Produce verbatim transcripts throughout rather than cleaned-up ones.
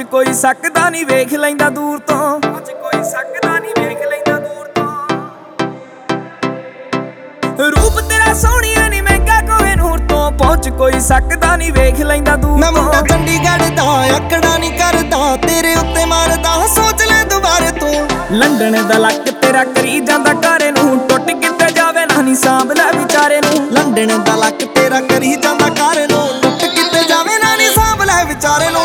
ਪਹੁੰਚ ਕੋਈ ਸਕਦਾ ਨਹੀਂ ਵੇਖ ਲੈਂਦਾ ਦੂਰ ਤੋਂ, ਪਹੁੰਚ ਕੋਈ ਸਕਦਾ ਨਹੀਂ ਵੇਖ ਲੈਂਦਾ ਦੂਰ ਤੋਂ। ਰੂਪ ਤੇਰਾ ਸੋਹਣੀਆ ਨੀ ਮਹਿੰਗਾ ਕੋਹੇ ਨੂਰ ਤੋਂ, ਪਹੁੰਚ ਕੋਈ ਸਕਦਾ ਨਹੀਂ ਵੇਖ ਲੈਂਦਾ ਦੂਰ ਤੋਂ। ਮੈਂ ਮੁੰਡਾ ਚੰਡੀਗੜ੍ਹ ਦਾ ਅਕੜਾ ਨਹੀਂ ਕਰਦਾ, ਤੇਰੇ ਉੱਤੇ ਮਾਰਦਾ ਸੋਚ ਲੈ ਦੁਬਾਰੇ ਤੂੰ। ਲੰਡਨ ਦਾ ਲੱਕ ਤੇਰਾ ਕਰੀ ਜਾਂਦਾ ਘਰੇ ਨੂੰ, ਟੁੱਟ ਕਿਤੇ ਜਾਵੇ ਨਾ ਨੀ ਸਾਂਭ ਲੈ ਵਿਚਾਰੇ ਨੂੰ। ਲੰਡਨ ਦਾ ਲੱਕ ਤੇਰਾ ਕਰੀ ਜਾਂਦਾ ਘਰ ਨੂੰ, ਟੁੱਟ ਕਿਤੇ ਜਾਵੇ ਨਾ ਨੀ ਸਾਂਭ ਲੈ ਵਿਚਾਰੇ ਨੂੰ।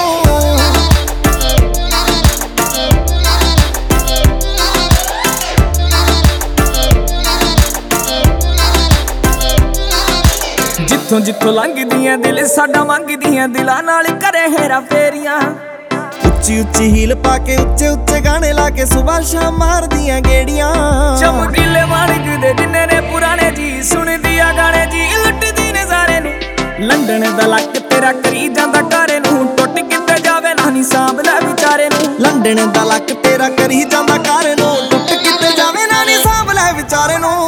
ਜਿੱਥੋਂ ਜਿੱਥੋਂ ਲੰਘਦੀਆਂ ਦਿਲ ਸਾਡਾ ਮੰਗਦੀਆਂ, ਦਿਲਾਂ ਨਾਲ ਕਰੇ ਹੇਰਾ ਫੇਰੀਆਂ। ਉੱਚੀ ਉੱਚੀ ਹੀਲ ਪਾ ਕੇ ਉੱਚੇ ਉੱਚੇ ਗਾਣੇ ਲਾ ਕੇ ਸੁਬਾਹ ਸ਼ਾਮ ਮਾਰਦੀਆਂ ਗੇੜੀਆਂ। ਚਮਕੀਲੇ ਮਾਣਕ ਦੇ ਜਿੰਨੇ ਨੇ ਪੁਰਾਣੇ ਜੀ, ਸੁਣਦੀ ਆ ਗਾਣੇ ਜੀ ਲੁੱਟਦੀ ਨਜ਼ਾਰੇ ਨੂੰ। ਲੰਡਨ ਦਾ ਲੱਕ ਤੇਰਾ ਕਰੀ ਜਾਂਦਾ ਘਰੇ ਨੂੰ, ਟੁੱਟ ਕਿਤੇ ਜਾਵੇ ਨਾ ਨੀ ਸਾਂਭ ਲੈ ਵਿਚਾਰੇ ਨੂੰ। ਲੰਡਨ ਦਾ ਲੱਕ ਤੇਰਾ ਕਰੀ ਜਾਂਦਾ ਘਰ ਨੂੰ, ਟੁੱਟ ਕਿਤੇ ਜਾਵੇ ਨਾ ਨੀ ਸਾਂਭ ਲੈ ਵਿਚਾਰੇ ਨੂੰ।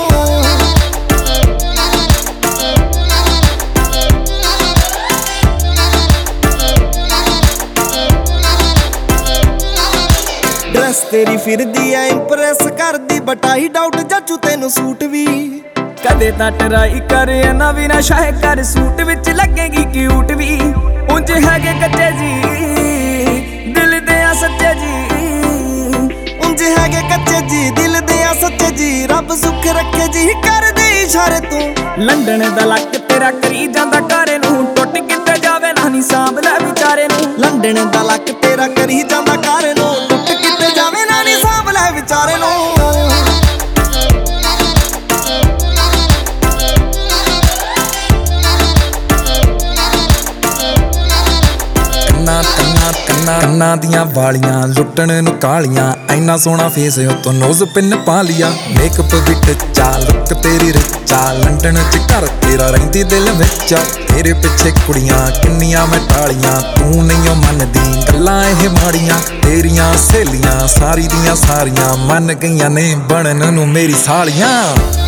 ਡਰੈਸ ਤੇਰੀ ਫਿਰਦੀ ਐ ਇੰਪ੍ਰੈਸ ਕਰਦੀ, ਬਟਾਈ ਡਾਊਟ ਜਾਚੂ ਤੈਨੂੰ ਸੂਟ ਵੀ। ਕਦੇ ਤਾਂ ਟਰਾਈ ਕਰ ਨਾ ਵੀ ਨਾ ਸ਼ਾਇ ਕਰ, ਸੂਟ ਵਿੱਚ ਲੱਗੇਗੀ ਕਿਊਟ ਵੀ। ਉਂਝ ਹੈਗੇ ਕੱਚੇ ਜੀ ਦਿਲ ਦੇ ਆ ਸੱਚੇ ਜੀ, ਉਂਝ ਹੈਗੇ ਕੱਚੇ ਜੀ ਦਿਲ ਦੇ ਆ ਸੱਚੇ ਜੀ। ਰੱਬ ਸੁੱਖ ਰੱਖੇ ਜੀ ਕਰਦੇ ਇਸ਼ਾਰੇ ਤੂੰ। ਲੰਡਨ ਦਾ ਲੱਕ ਤੇਰਾ ਕਰੀ ਜਾਂਦਾ ਘਰੇ ਨੂੰ, ਟੁੱਟ ਕਿਤੇ ਜਾਵੇ ਨਾ ਨੀ ਸਾਂਭ ਲੈ ਵਿਚਾਰੇ ਨੂੰ। ਲੰਡਨ ਦਾ ਲੱਕ ਤੇਰਾ ਕਰੀ ਜਾਂਦਾ ਘਰ ਨੂੰ, ਟੁੱਟ ਕਿਤੇ ਜਾਵੇ ਨਾ ਨੀ ਸਾਂਭ ਲੈ ਵਿਚਾਰੇ ਨੂੰ। ਕੰਨਾਂ ਕੰਨਾਂ ਕੰਨਾਂ ਕੰਨਾਂ ਦੀਆਂ ਵਾਲੀਆਂ ਲੁੱਟਣ ਨੂੰ ਕਾਲੀਆਂ, ਐਨਾ ਸੋਹਣਾ ਫੇਸ ਉਤੋਂ ਨੋਜ਼ ਪਿੰਨ ਪਾ ਲਿਆ। ਮੇਕਅਪ ਵਿੱਚ ਚਾਲ ਲੁੱਕ ਤੇਰੀ ਰਿਚਾ, ਲੰਡਨ ਚ ਘਰ ਤੇਰਾ ਰਹਿੰਦੀ ਦਿਲ ਵਿੱਚ। ਤੇਰੇ ਪਿੱਛੇ ਕੁੜੀਆਂ ਕਿੰਨੀਆਂ ਮੈਂ ਟਾਲੀਆਂ, ਤੂੰ ਨਹੀਂ ਮੰਨਦੀ ਗੱਲਾਂ ਇਹ ਮਾੜੀਆਂ। ਤੇਰੀਆਂ ਸਹੇਲੀਆਂ ਸਾਰੀ ਦੀਆਂ ਸਾਰੀਆਂ ਮੰਨ ਗਈਆਂ ਨੇ ਬਣਨ ਨੂੰ ਮੇਰੀ ਸਾਲੀਆਂ।